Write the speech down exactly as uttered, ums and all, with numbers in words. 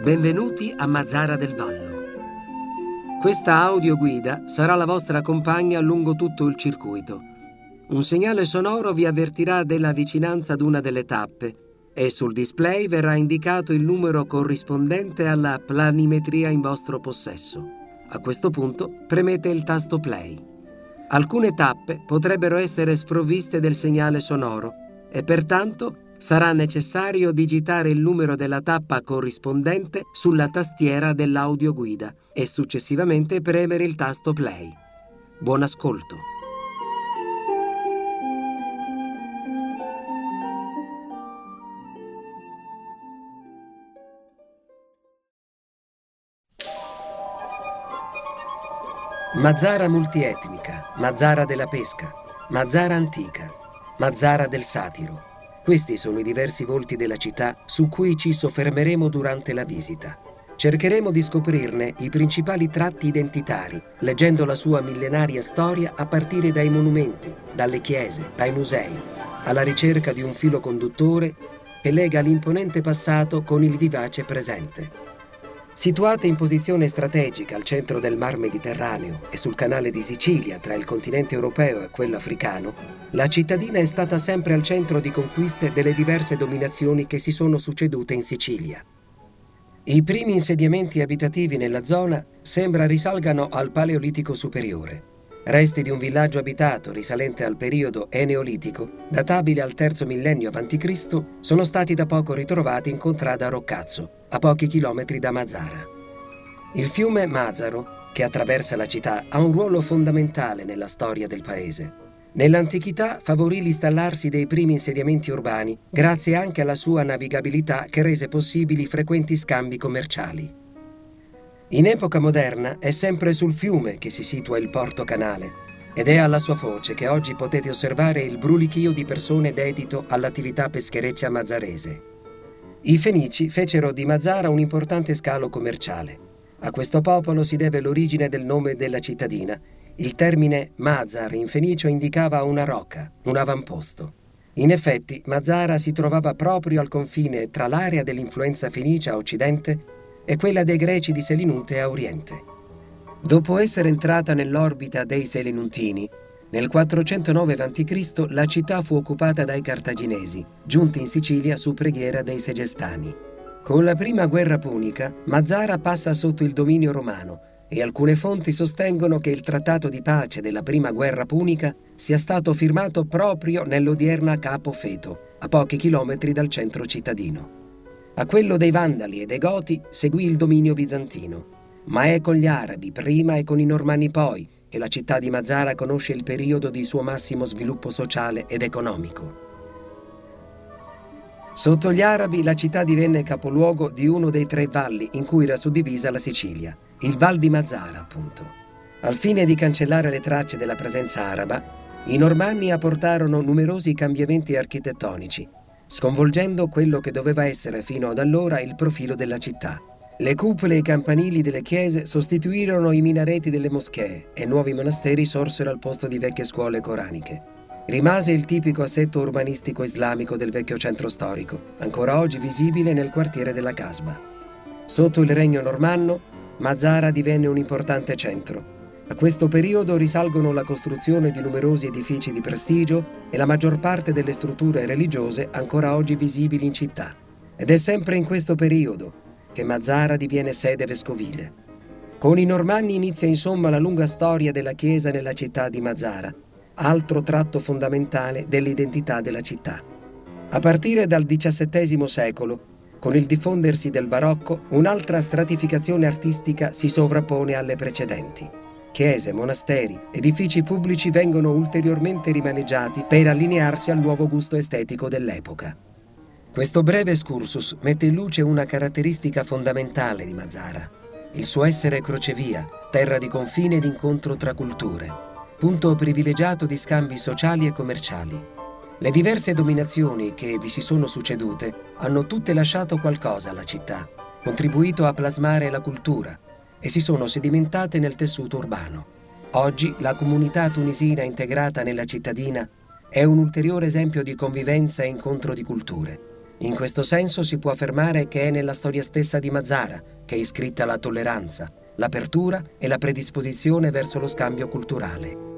Benvenuti a Mazara del Vallo. Questa audioguida sarà la vostra compagna lungo tutto il circuito. Un segnale sonoro vi avvertirà della vicinanza ad una delle tappe e sul display verrà indicato il numero corrispondente alla planimetria in vostro possesso. A questo punto premete il tasto play. Alcune tappe potrebbero essere sprovviste del segnale sonoro e pertanto sarà necessario digitare il numero della tappa corrispondente sulla tastiera dell'audioguida e successivamente premere il tasto play. Buon ascolto. Mazara multietnica, Mazara della pesca, Mazara antica, Mazara del satiro. Questi sono i diversi volti della città su cui ci soffermeremo durante la visita. Cercheremo di scoprirne i principali tratti identitari, leggendo la sua millenaria storia a partire dai monumenti, dalle chiese, dai musei, alla ricerca di un filo conduttore che lega l'imponente passato con il vivace presente. Situata in posizione strategica al centro del Mar Mediterraneo e sul canale di Sicilia tra il continente europeo e quello africano, la cittadina è stata sempre al centro di conquiste delle diverse dominazioni che si sono succedute in Sicilia. I primi insediamenti abitativi nella zona sembra risalgano al Paleolitico superiore. Resti di un villaggio abitato risalente al periodo Eneolitico, databile al terzo millennio avanti Cristo, sono stati da poco ritrovati in contrada Roccazzo, a pochi chilometri da Mazara. Il fiume Mazaro, che attraversa la città, ha un ruolo fondamentale nella storia del paese. Nell'antichità favorì l'installarsi dei primi insediamenti urbani, grazie anche alla sua navigabilità che rese possibili frequenti scambi commerciali. In epoca moderna è sempre sul fiume che si situa il porto canale ed è alla sua foce che oggi potete osservare il brulichio di persone dedito all'attività peschereccia mazarese. I Fenici fecero di Mazara un importante scalo commerciale. A questo popolo si deve l'origine del nome della cittadina. Il termine Mazar in fenicio indicava una rocca, un avamposto. In effetti, Mazara si trovava proprio al confine tra l'area dell'influenza fenicia a occidente e quella dei Greci di Selinunte a oriente. Dopo essere entrata nell'orbita dei Selinuntini, nel quattrocentonove avanti Cristo la città fu occupata dai Cartaginesi, giunti in Sicilia su preghiera dei Segestani. Con la prima guerra punica, Mazara passa sotto il dominio romano e alcune fonti sostengono che il trattato di pace della prima guerra punica sia stato firmato proprio nell'odierna Capo Feto, a pochi chilometri dal centro cittadino. A quello dei Vandali e dei Goti seguì il dominio bizantino, ma è con gli Arabi prima e con i Normanni poi che la città di Mazara conosce il periodo di suo massimo sviluppo sociale ed economico. Sotto gli Arabi la città divenne capoluogo di uno dei tre valli in cui era suddivisa la Sicilia, il Val di Mazara appunto. Al fine di cancellare le tracce della presenza araba, i Normanni apportarono numerosi cambiamenti architettonici, sconvolgendo quello che doveva essere fino ad allora il profilo della città. Le cupole e i campanili delle chiese sostituirono i minareti delle moschee e nuovi monasteri sorsero al posto di vecchie scuole coraniche. Rimase il tipico assetto urbanistico islamico del vecchio centro storico, ancora oggi visibile nel quartiere della Casba. Sotto il regno normanno, Mazara divenne un importante centro. A questo periodo risalgono la costruzione di numerosi edifici di prestigio e la maggior parte delle strutture religiose ancora oggi visibili in città. Ed è sempre in questo periodo che Mazara diviene sede vescovile. Con i Normanni inizia insomma la lunga storia della Chiesa nella città di Mazara, altro tratto fondamentale dell'identità della città. A partire dal diciassettesimo secolo, con il diffondersi del barocco, un'altra stratificazione artistica si sovrappone alle precedenti. Chiese, monasteri, edifici pubblici vengono ulteriormente rimaneggiati per allinearsi al nuovo gusto estetico dell'epoca. Questo breve excursus mette in luce una caratteristica fondamentale di Mazara, il suo essere crocevia, terra di confine e di incontro tra culture, punto privilegiato di scambi sociali e commerciali. Le diverse dominazioni che vi si sono succedute hanno tutte lasciato qualcosa alla città, contribuito a plasmare la cultura, e si sono sedimentate nel tessuto urbano. Oggi la comunità tunisina integrata nella cittadina è un ulteriore esempio di convivenza e incontro di culture. In questo senso si può affermare che è nella storia stessa di Mazara che è iscritta la tolleranza, l'apertura e la predisposizione verso lo scambio culturale.